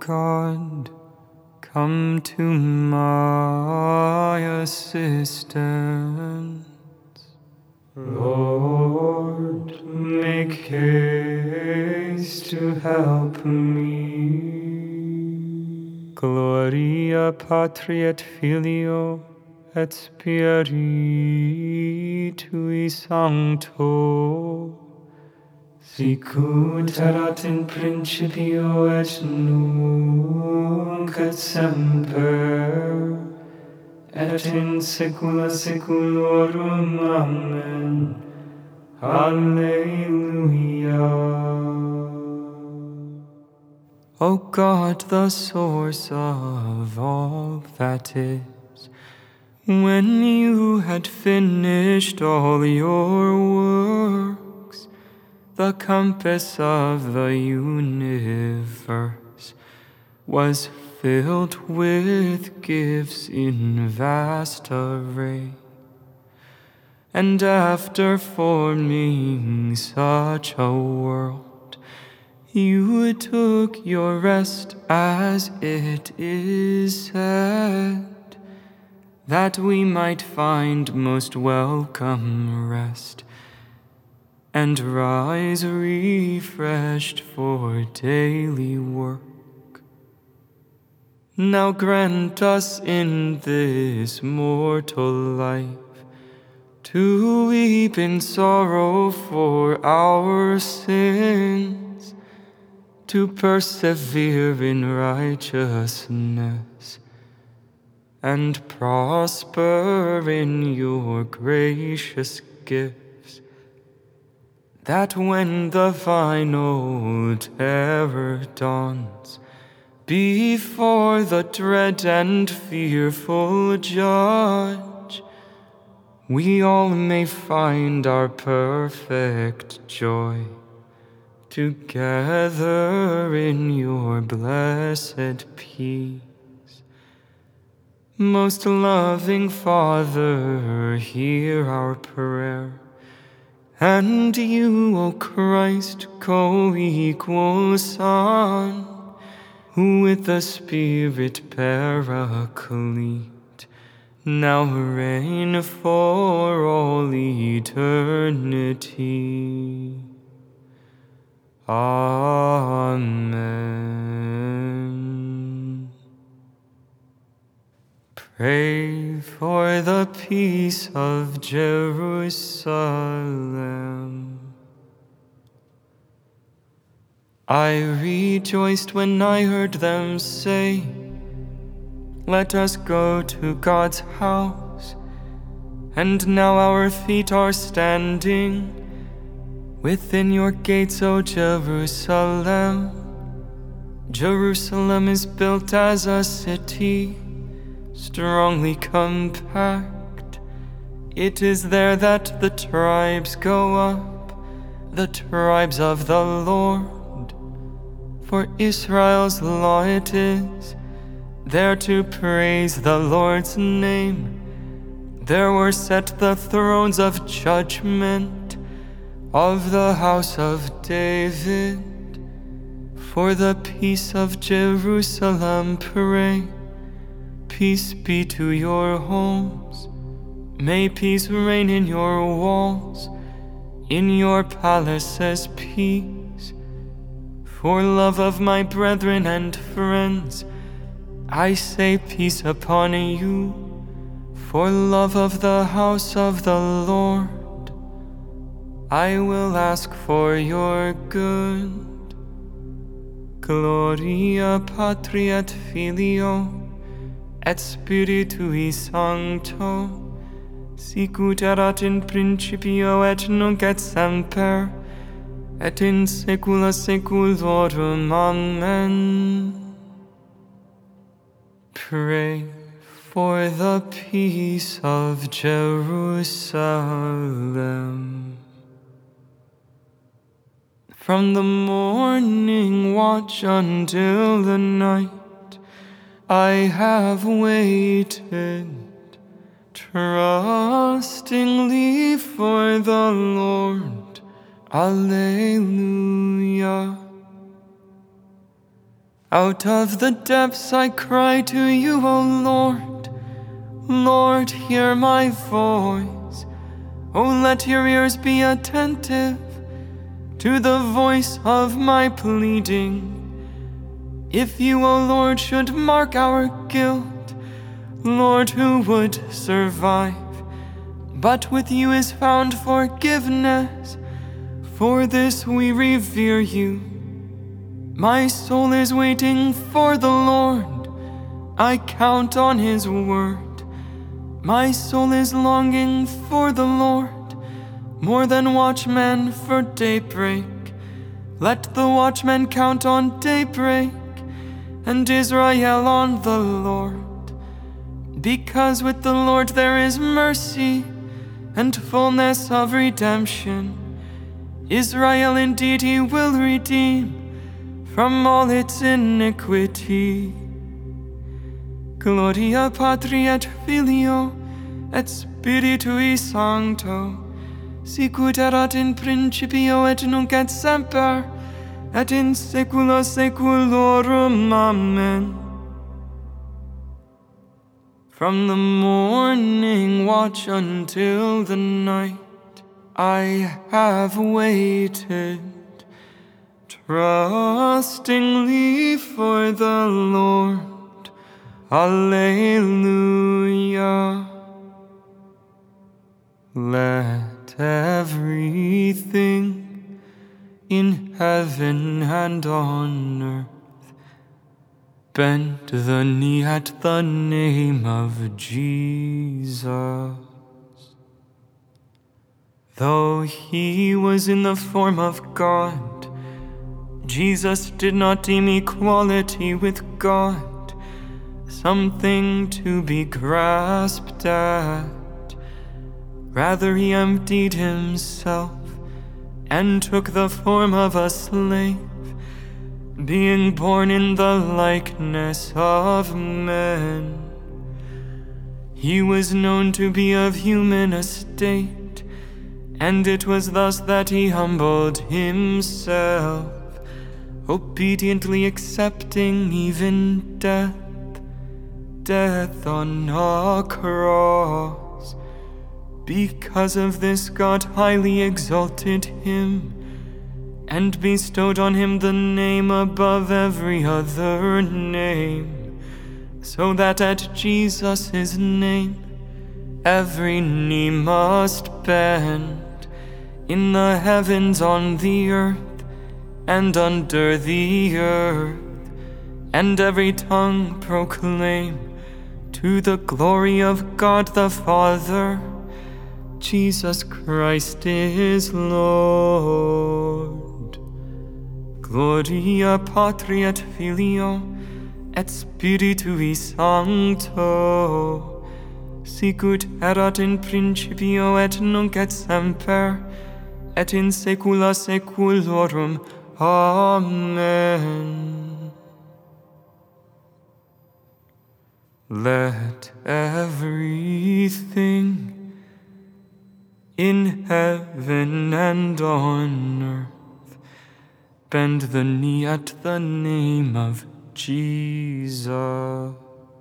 God, come to my assistance. Lord, make haste to help me. Gloria Patri et Filio et Spiritui Sancto, sicut erat in principio et nunc et semper, et in saecula saeculorum. Amen. Alleluia. O God, the source of all that is, when you had finished all your works, the compass of the universe was filled with gifts in vast array. And after forming such a world, you took your rest, as it is said, that we might find most welcome rest, and rise refreshed for daily work. Now grant us in this mortal life to weep in sorrow for our sins, to persevere in righteousness, and prosper in your gracious gifts, that when the final terror dawns, before the dread and fearful judge, we all may find our perfect joy together in your blessed peace. Most loving Father, hear our prayer, and you, O Christ, co-equal Son, who with the Spirit Paraclete now reign for all eternity. Amen. Pray for the peace of Jerusalem. I rejoiced when I heard them say, let us go to God's house. And now our feet are standing within your gates, O Jerusalem. Jerusalem is built as a city, strongly compact. It is there that the tribes go up, the tribes of the Lord. For Israel's law it is, there to praise the Lord's name. There were set the thrones of judgment of the house of David. For the peace of Jerusalem pray, peace be to your homes. May peace reign in your walls, in your palaces peace. For love of my brethren and friends, I say peace upon you. For love of the house of the Lord, I will ask for your good. Gloria Patri et Filio et Spiritui Sancto, sicut erat in principio et nunc et semper, et in saecula saeculorum. Amen. Pray for the peace of Jerusalem. From the morning watch until the night, I have waited, trustingly for the Lord. Alleluia. Out of the depths I cry to you, O Lord. Lord, hear my voice. O let your ears be attentive to the voice of my pleading. If you, O Lord, should mark our guilt, Lord, who would survive? But with you is found forgiveness. For this we revere you. My soul is waiting for the Lord. I count on his word. My soul is longing for the Lord, more than watchmen for daybreak. Let the watchmen count on daybreak, and Israel on the Lord. Because with the Lord there is mercy and fullness of redemption. Israel indeed he will redeem from all its iniquity. Gloria Patri et Filio et Spiritui Sancto, sicut erat in principio et nunc et semper, et in saecula saeculorum. Amen. From the morning watch until the night, I have waited, trustingly for the Lord. Alleluia. Let everything in heaven and on earth bend the knee at the name of Jesus. Though he was in the form of God, Jesus did not deem equality with God something to be grasped at. Rather, he emptied himself and took the form of a slave, being born in the likeness of men. He was known to be of human estate, and it was thus that he humbled himself, obediently accepting even death on a cross. Because of this, God highly exalted him and bestowed on him the name above every other name, so that at Jesus' name every knee must bend, in the heavens, on the earth, and under the earth, and every tongue proclaim to the glory of God the Father, Jesus Christ is Lord. Gloria Patri et Filio et Spiritui Sancto, sicut erat in principio et nunc et semper, et in saecula saeculorum. Amen. Let everything in heaven and on earth bend the knee at the name of Jesus.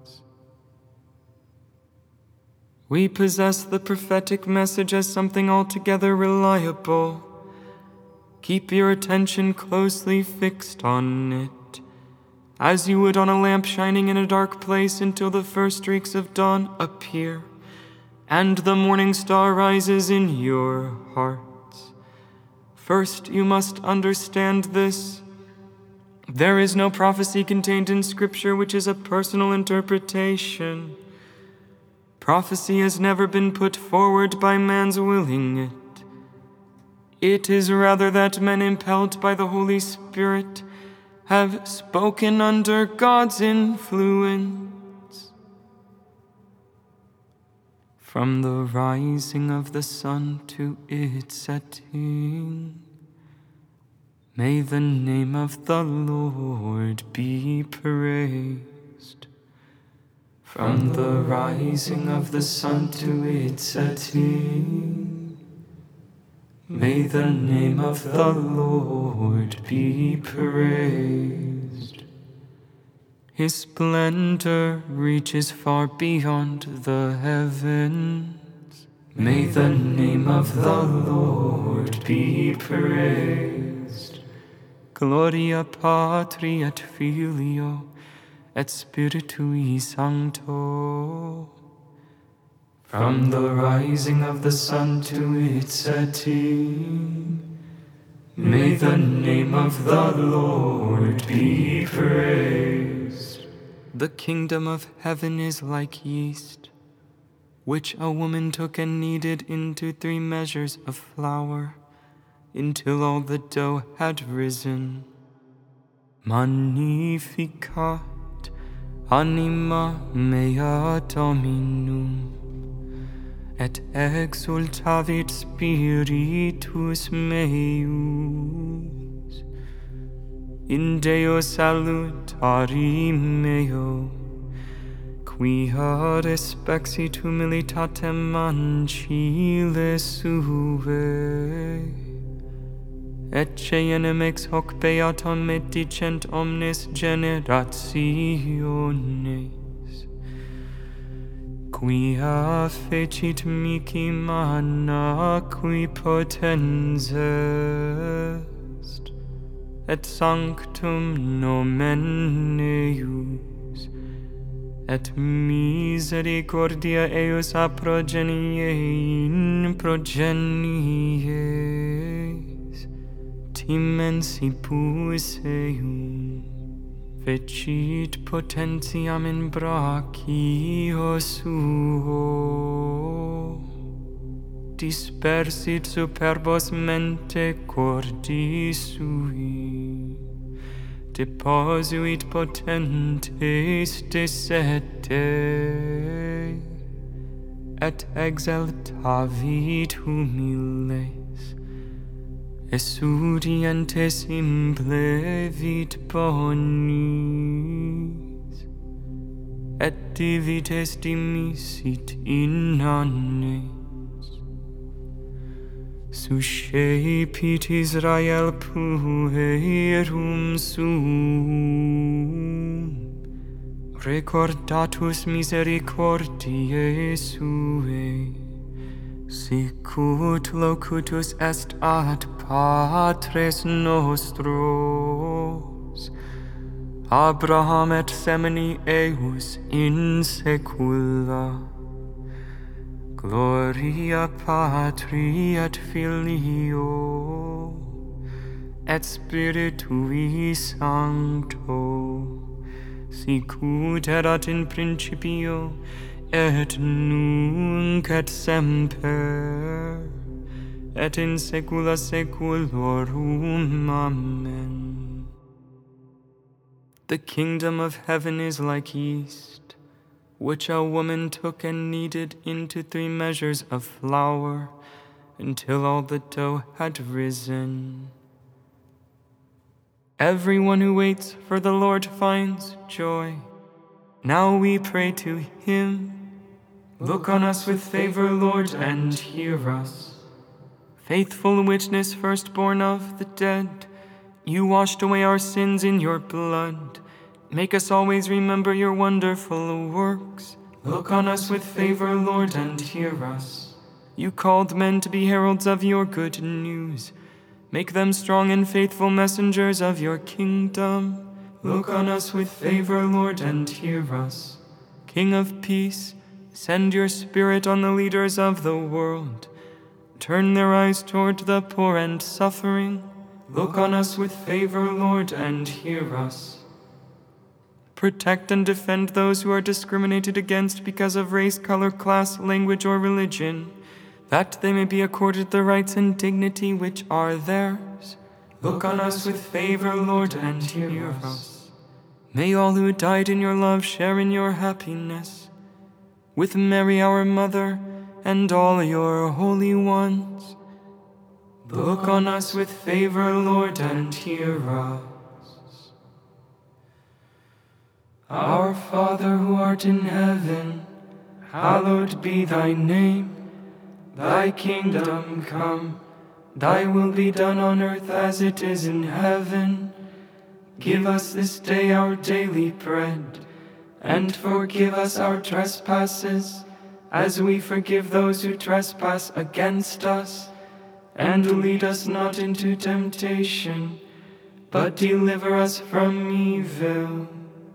We possess the prophetic message as something altogether reliable. Keep your attention closely fixed on it, as you would on a lamp shining in a dark place until the first streaks of dawn appear and the morning star rises in your hearts. First, you must understand this. There is no prophecy contained in Scripture which is a personal interpretation. Prophecy has never been put forward by man's willing it. It is rather that men impelled by the Holy Spirit have spoken under God's influence. From the rising of the sun to its setting, may the name of the Lord be praised. From the rising of the sun to its setting, may the name of the Lord be praised. His splendor reaches far beyond the heavens. May the name of the Lord be praised. Gloria Patri et Filio et Spiritui Sancto. From the rising of the sun to its setting, may the name of the Lord be praised. The kingdom of heaven is like yeast, which a woman took and kneaded into 3 measures of flour, until all the dough had risen. Magnificat anima mea Dominum, et exultavit spiritus meus, in Deo salutari meo, quia respexit humilitatem ancile suae, ecce enim ex hoc beatum et dicent omnes generationes, quia fecit mihi mana qui potens est, et sanctum nomen eius, et misericordia eius a progenie progenies, timensibus eium, fecit potentiam in brachio suo, dispersit superbos mente cordi sui, deposuit potentes de sete, et exaltavit humiles, esudientes implevit bonis, et divites dimisit in annes. Suscepit Israel puerum sum, recordatus misericordiae suae, sicut locutus est ad patres nostros, Abraham et semini eius in saecula. Gloria Patri et Filio et Spiritui Sancto, sicut erat in principio et nunc et semper, et in saecula saeculorum. Amen. The kingdom of heaven is like yeast, which a woman took and kneaded into 3 measures of flour, until all the dough had risen. Everyone who waits for the Lord finds joy. Now we pray to him. Look on us with favor, Lord, and hear us. Faithful witness, firstborn of the dead, you washed away our sins in your blood. Make us always remember your wonderful works. Look on us with favor, Lord, and hear us. You called men to be heralds of your good news. Make them strong and faithful messengers of your kingdom. Look on us with favor, Lord, and hear us. King of peace, send your Spirit on the leaders of the world. Turn their eyes toward the poor and suffering. Look on us with favor, Lord, and hear us. Protect and defend those who are discriminated against because of race, color, class, language, or religion, that they may be accorded the rights and dignity which are theirs. Look on us with favor, Lord, and hear us. May all who died in your love share in your happiness, with Mary our Mother and all your holy ones. Look on us with favor, Lord, and hear us. Our Father who art in heaven, hallowed be thy name. Thy kingdom come, thy will be done on earth as it is in heaven. Give us this day our daily bread, and forgive us our trespasses, as we forgive those who trespass against us. And lead us not into temptation, but deliver us from evil.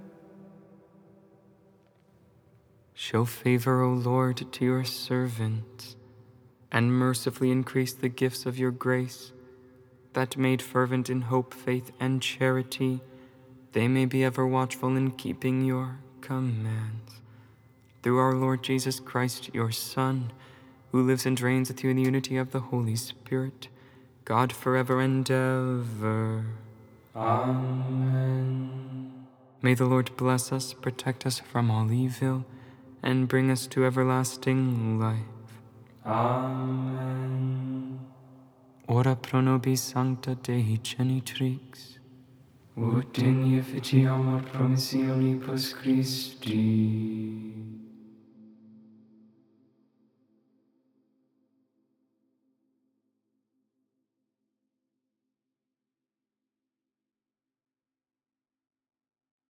Show favor, O Lord, to your servants, and mercifully increase the gifts of your grace, that made fervent in hope, faith, and charity, they may be ever watchful in keeping your commands. Through our Lord Jesus Christ, your Son, who lives and reigns with you in the unity of the Holy Spirit, God forever and ever. Amen. May the Lord bless us, protect us from all evil, and bring us to everlasting life. Amen. Ora pro nobis sancta Dei genitrix, ut in effici amor promissionibus Christi.